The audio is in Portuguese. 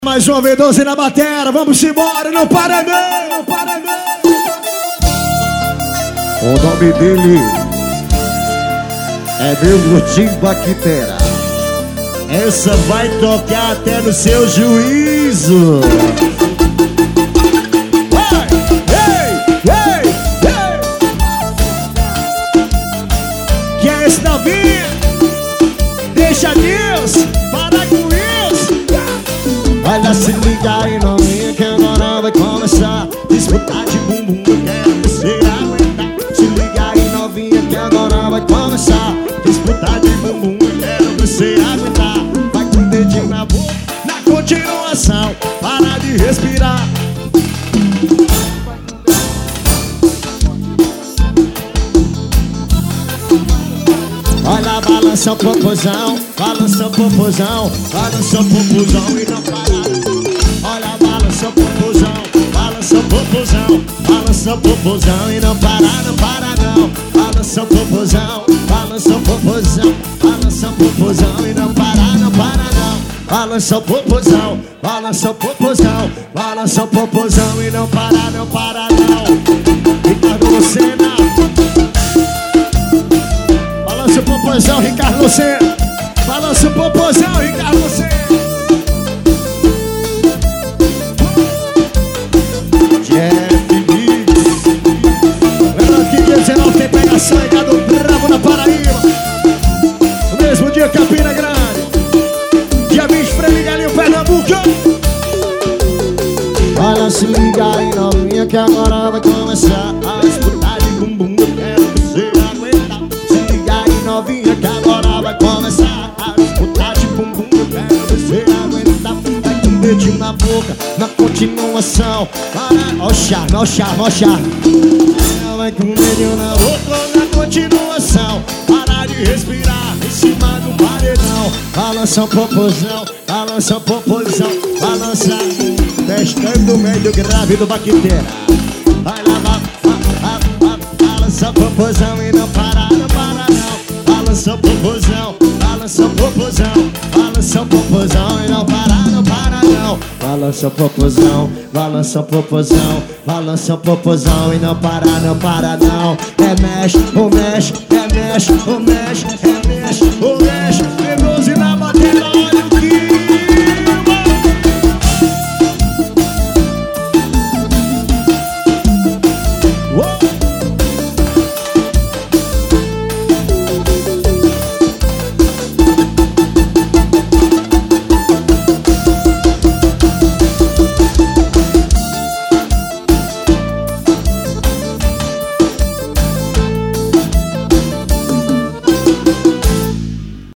Mais uma vez, 12 na batera, vamos embora, não para não, não para não. O nome dele é meu Gordinho Bactera. Essa vai tocar até no seu juízo. Que é esse novinho? Deixa Deus, para com isso. Olha, se liga aí, novinha, que agora vai começar. Disputar de bumbum, eu quero você aguentar. Se liga aí, novinha, que agora vai começar. Disputar de bumbum, eu quero você aguentar. Vai com o dedinho na boca, na continuação, para de respirar. olha, balança o popozão, balança o popozão, balança o popozão e não para. Olha, balança o popozão, balança o popozão, balança o popozão e não para, não para não. Balança o popozão, balança o popozão, balança o popozão e não para, não para não. Balança o popozão, balança o popozão, balança o popozão e não para, não para não. Ricardo Lucena, balança o popozão, Ricardo Lucena. Balança o popozão, Ricardo Lucena. Lembrando que dia 19 tem pegação e Gado Bravo na Paraíba. No mesmo dia, Campina Grande. Dia 20, Frei Miguelinho, Pernambuco. olha, se liga aí, novinha, que agora vai começar a disputar de bumbum, eu quero você aguentar. Se liga aí, novinha, que agora vai começar a disputar de bumbum, eu quero você aguentar. Vai com o dedinho na boca, na continuação. Para, ó charme, ó charme, ó charme. Vai com o dedinho na boca, na continuação. Para de respirar em cima do paredão. Balança o popozão, balança o popozão, balança. Testando o meio grave do Bactera. Vai lá, balança o popozão e não para, não para não. Balança o popozão, balança o popozão, balança o popozão e não para, não para não. Balança o popozão, balança o popozão, balança o popozão e não para, não para não. É mexe, o mexe, é mexe, o mexe, é mexe, o mexe.